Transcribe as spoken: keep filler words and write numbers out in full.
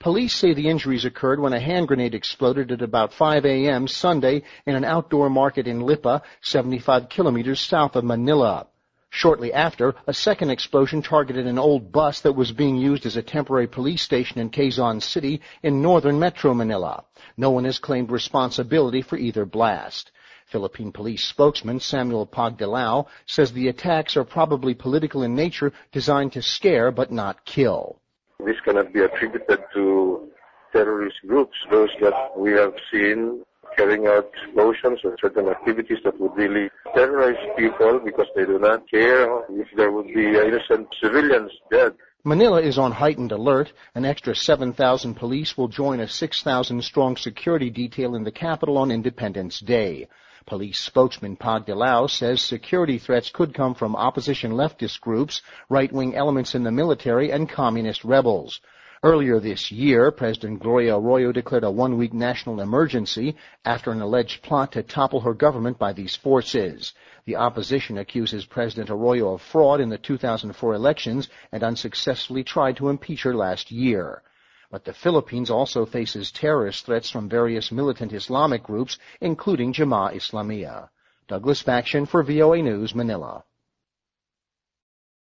Police say the injuries occurred when a hand grenade exploded at about five a.m. Sunday in an outdoor market in Lipa, seventy-five kilometers south of Manila. Shortly after, a second explosion targeted an old bus that was being used as a temporary police station in Quezon City in northern Metro Manila. No one has claimed responsibility for either blast. Philippine police spokesman Samuel Pagdilao says the attacks are probably political in nature, designed to scare but not kill. This cannot be attributed to terrorist groups, those that we have seen carrying out explosions or certain activities that would really terrorize people because they do not care if there would be innocent civilians dead. Manila is on heightened alert. An extra seven thousand police will join a six thousand strong security detail in the capital on Independence Day. Police spokesman Pagdilao says security threats could come from opposition leftist groups, right-wing elements in the military, and communist rebels. Earlier this year, President Gloria Arroyo declared a one-week national emergency after an alleged plot to topple her government by these forces. The opposition accuses President Arroyo of fraud in the two thousand four elections and unsuccessfully tried to impeach her last year. But the Philippines also faces terrorist threats from various militant Islamic groups, including Jemaah Islamiyah. Douglas Faction for V O A News, Manila.